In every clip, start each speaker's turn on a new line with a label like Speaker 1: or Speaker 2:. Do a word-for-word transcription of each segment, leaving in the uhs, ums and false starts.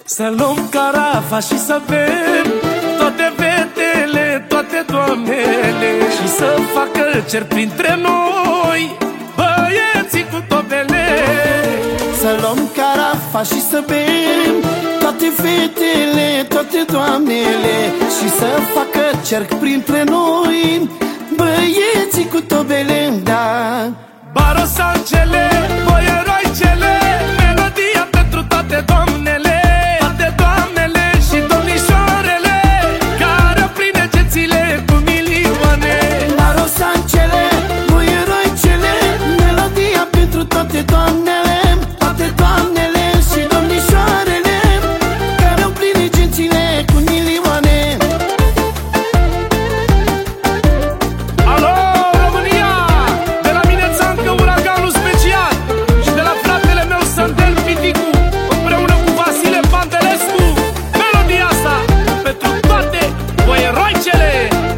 Speaker 1: Să luăm carafa și să bem toate fetele, toate doamnele, și să facă cer printre noi băieții cu tobele.
Speaker 2: Să luăm carafa și să bem toate fetele, toate doamnele, și să facă cerc printre noi băieții cu tobele, da.
Speaker 1: Barosancele, boieroicele, melodia pentru toate doamnele, toate doamnele și domnișoarele care oprind degețile cu milioane.
Speaker 2: Barosancele, boieroicele, melodia pentru toate doamnele, toate doamnele și domnișoarele care oprind degețile cu milioane.
Speaker 1: Alo, România! De la mine țancă uraganul special și de la fratele meu Sandel Piticu împreună cu Vasile Pantelescu. Melodia asta pentru toate boieroicele.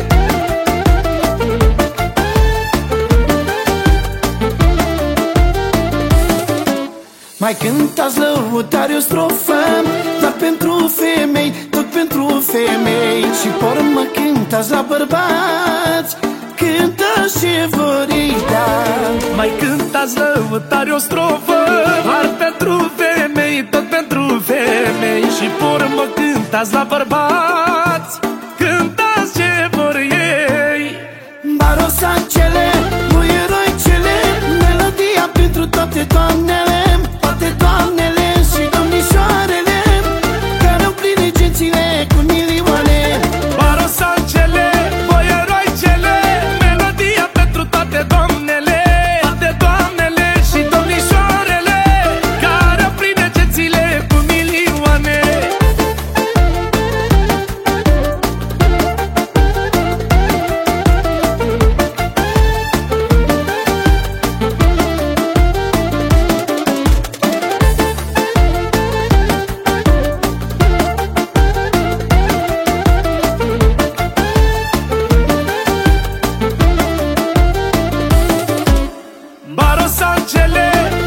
Speaker 2: Mai cântați lăutari o strofă, dar pentru femei, tot pentru femei. Și pormă cântați la bărbați, cântați ce vor ei, da.
Speaker 1: Mai cântați lăutari o strofă, doar pentru femei, tot pentru femei. Și pormă cântați la bărbați, cântați ce vor ei.
Speaker 2: Barosancele, boieroicele, melodia pentru toate doamnele, toate doamnele și domnișoarele care oprind degețile cu milioane.
Speaker 1: Barosancele, boieroicele, melodia pentru toate doamnele, toate doamnele și domnișoarele care oprind degețile cu milioane. Barosancele,